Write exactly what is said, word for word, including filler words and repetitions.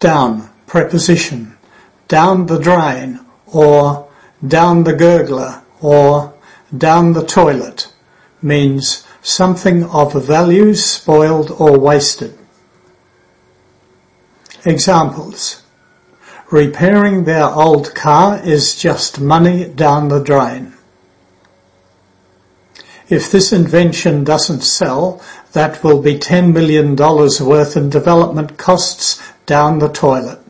Down, preposition, down the drain, or down the gurgler, or down the toilet, means something of value spoiled or wasted. Examples. Repairing their old car is just money down the drain. If this invention doesn't sell, that will be ten million dollars worth in development costs down the toilet.